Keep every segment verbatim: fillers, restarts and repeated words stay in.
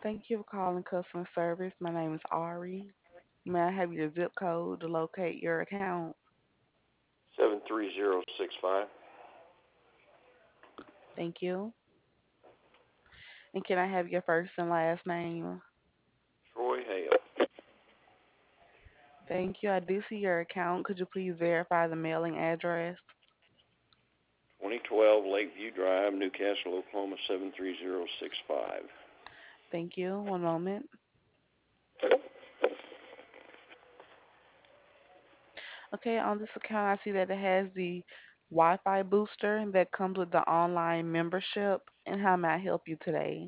Thank you for calling customer service. My name is Ari. May I have your zip code to locate your account? seven three zero six five. Thank you. And can I have your first and last name? Troy Hale. Thank you. I do see your account. Could you please verify the mailing address? twenty twelve Lakeview Drive, Newcastle, Oklahoma seven three zero six five. Thank you. One moment. Okay, on this account, I see that it has the Wi-Fi booster that comes with the online membership. And how may I help you today?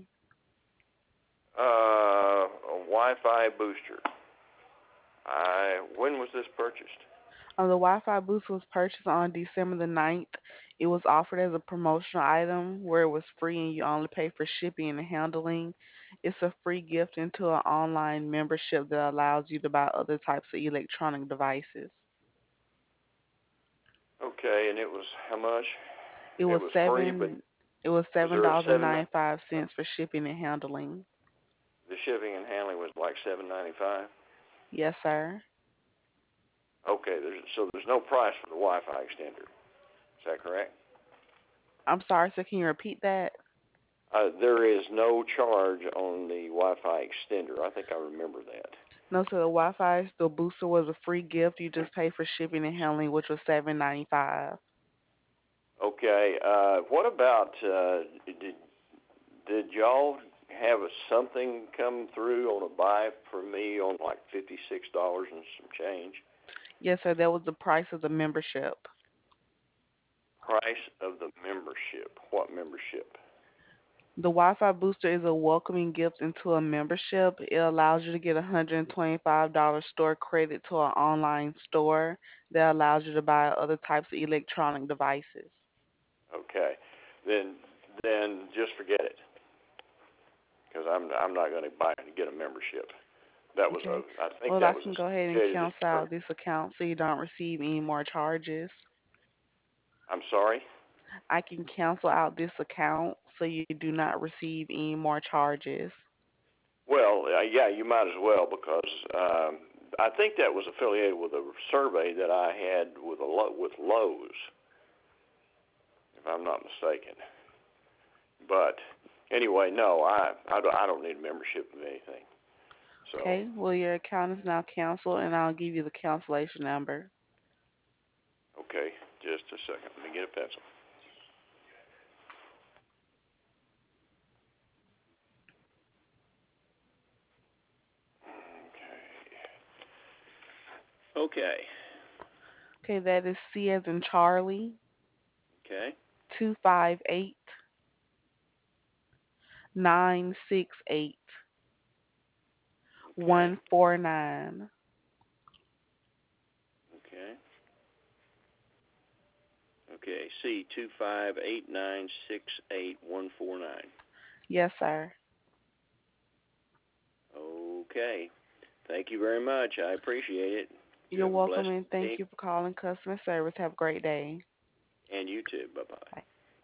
Uh, a Wi-Fi booster. I when was this purchased? Um, the Wi-Fi boost was purchased on December the ninth. It was offered as a promotional item where it was free and you only pay for shipping and handling. It's a free gift into an online membership that allows you to buy other types of electronic devices. Okay, and it was how much? It It was was free, but seven it was was seven there a dollars and seven? ninety five cents for shipping and handling. The shipping and handling was like seven ninety five. Yes, sir. Okay, there's so there's no price for the Wi-Fi extender. Is that correct? I'm sorry, sir, can you repeat that? Uh, there is no charge on the Wi-Fi extender. I think I remember that. No, so the Wi-Fi, the booster was a free gift. You just pay for shipping and handling, which was seven ninety five. Okay. Uh, what about uh, did did y'all have a, something come through on a buy for me on like fifty six dollars and some change? Yes, sir, that was the price of the membership. Price of the membership. What membership? The Wi-Fi booster is a welcoming gift into a membership. It allows you to get a one hundred twenty-five dollars store credit to an online store that allows you to buy other types of electronic devices. Okay. Then then just forget it because I'm I'm not going to buy and get a membership. That was Okay. a I think Well, I that was can go ahead and associated. cancel out this account so you don't receive any more charges. I'm sorry. I can cancel out this account so you do not receive any more charges. Well, uh, yeah, you might as well because um, I think that was affiliated with a survey that I had with a Lo- with Lowe's, if I'm not mistaken. But anyway, no, I I don't, I don't need a membership of anything. So Okay. Well, your account is now canceled, and I'll give you the cancellation number. okay, just a second. Let me get a pencil. Okay. Okay, that is C as in Charlie, Okay. two five eight nine six eight Okay. one four nine. Okay. Okay. C two five eight nine six eight one four nine. Yes, sir. Okay. Thank you very much. I appreciate it. You You're have a welcome, blessed and thank day, you for calling customer service. Have a great day. and you too. Bye bye. Bye.